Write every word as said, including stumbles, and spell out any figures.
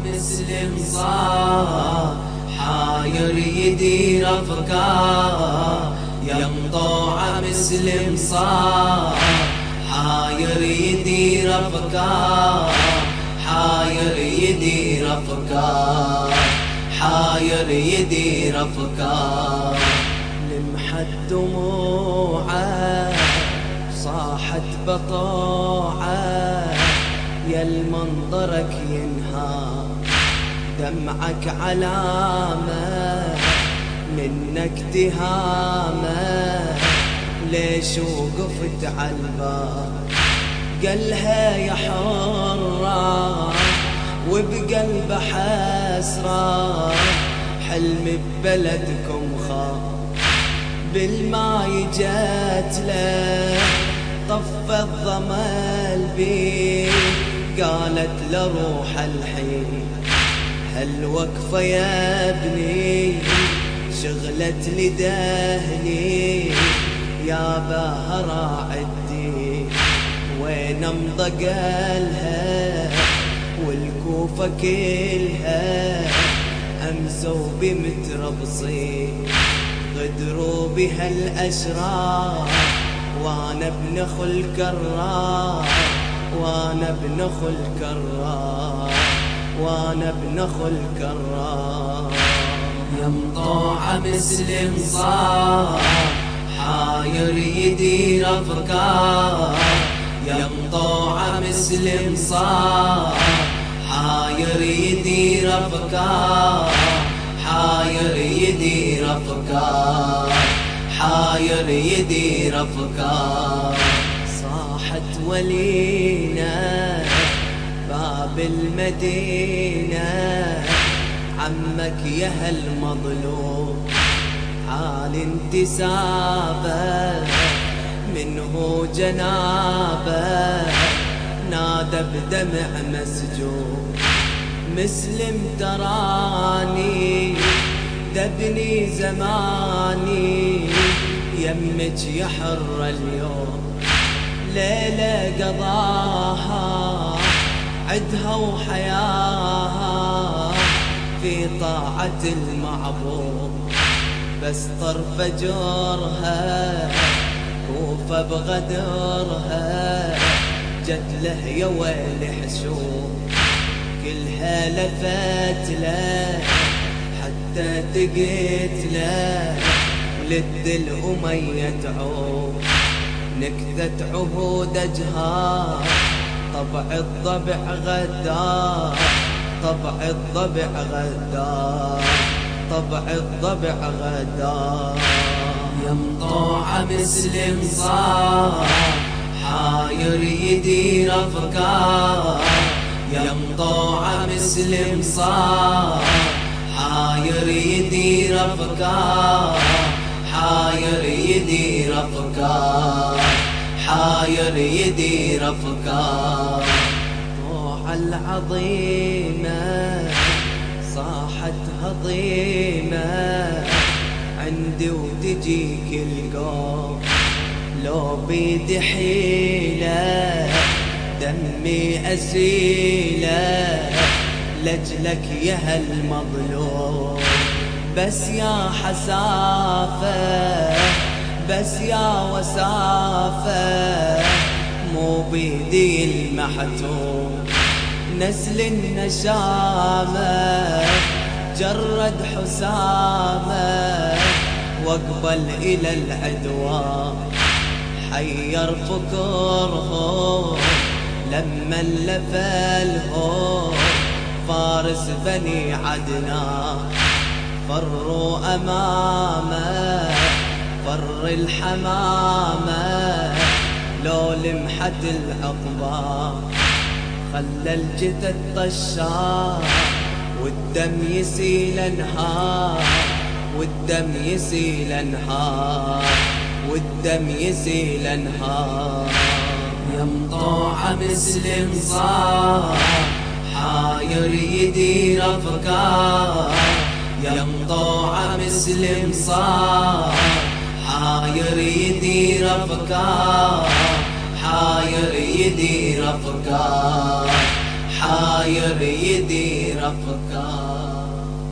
مسلم صار حاير يدير أفكار، يا مطوع مسلم صار حاير يدير أفكار، حاير يدير أفكار، حاير يدير أفكار. لمحت دموعه صاحت بطوعه، يا المنظرك ينهار دمعك علامة منك تهامة، ليش وقفت عالباب قالها يا حرة وبقلب حسرة، حلمي ببلدكم خاف بالماي جات له، طف الضمل بي قالت لروح الحين هالوقفة يا ابني شغلت لي دهني، يا باهرة عدي وين امضى قالها والكوفة كلها امسوا بمتربصين غدروا بها الاشرار، وانا ابن خل الكرار، وانا ابن خل الكرار، وانا ابن خل الكرار. يا مطوع مسلم صار حاير يدير أفكار، يا مطوع مسلم صار حاير يدير أفكار، حاير يدير أفكار، حاير يدير أفكار. صاحت ولينا باب المدينة، عمك يا هالمظلوم حال انتسابه منه جنابه، نادى بدمع مسجون مسلم تراني دبني زماني، يمك يا حر اليوم ليلة قضاها عدها وحياها في طاعة المعبود، بس طرف جرها كوفة بغدرها، جت له يا ويل حشوم كلها لفت له حتى تقتله، ولد الأمية تعوم نكثت عهود أجهار، طبع الضبع غدار، طبع الضبع غدار، طبع الضبع غدار. يا مطوع مسلم صار حاير يدير أفكار، يا مطوع مسلم صار حاير يدير أفكار، حاير يدير أفكار، حاير يدير أفكار. طوع العظيمة صاحت هضيمة عندي وتجيك القوم، لو بيدي حيلة دمي أسيلة لجلك يا هالمظلوم، بس يا حسافة بس يا وسافة مو بيدي المحتوم، نسل النشامة جرد حسامة واقبل إلى العدوان، حير فكرهم لما لفلهم فارس بني عدنان، فروا أمامه فر الحمامة، لو لمحت العقبة خلى الجثث طشار، والدم يسيل انهار، والدم يسيل انهار، والدم يسيل انهار. يا مطوع مسلم صار حاير يدير أفكار، يا مطوع مسلم صار حاير يدير أفكار، حاير يدير أفكار، حاير يدير أفكار.